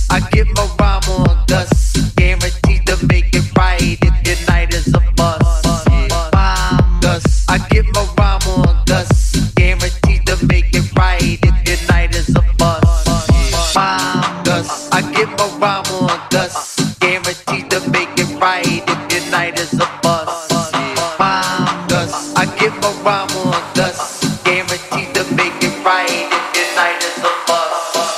I give my rhyme on dust, guaranteed to make it right if your night is a bust. Rhyme dust. I give my rhyme on dust, guaranteed to make it right if your night is a bust. Rhyme dust. I give my rhyme on dust, guaranteed to make it right if your night is a bust. Rhyme dust. I give my rhyme on dust, guaranteed to make it right if your night is a bust.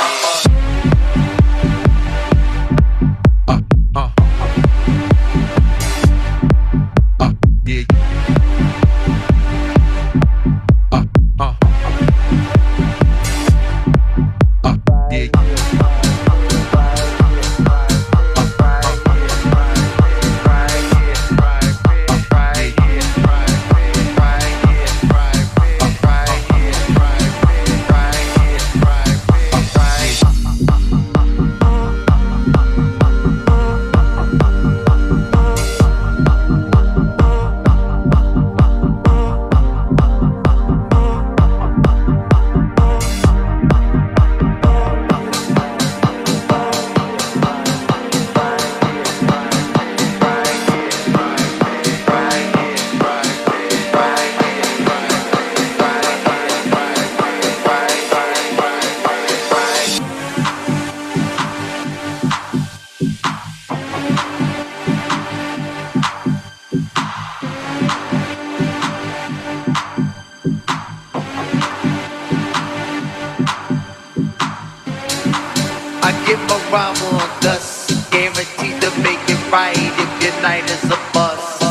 I give my rhyme on dust, guaranteed to make it right if your night is a bust.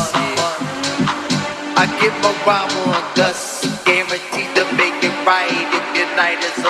I give my rhyme on dust, guaranteed to make it right if your night is a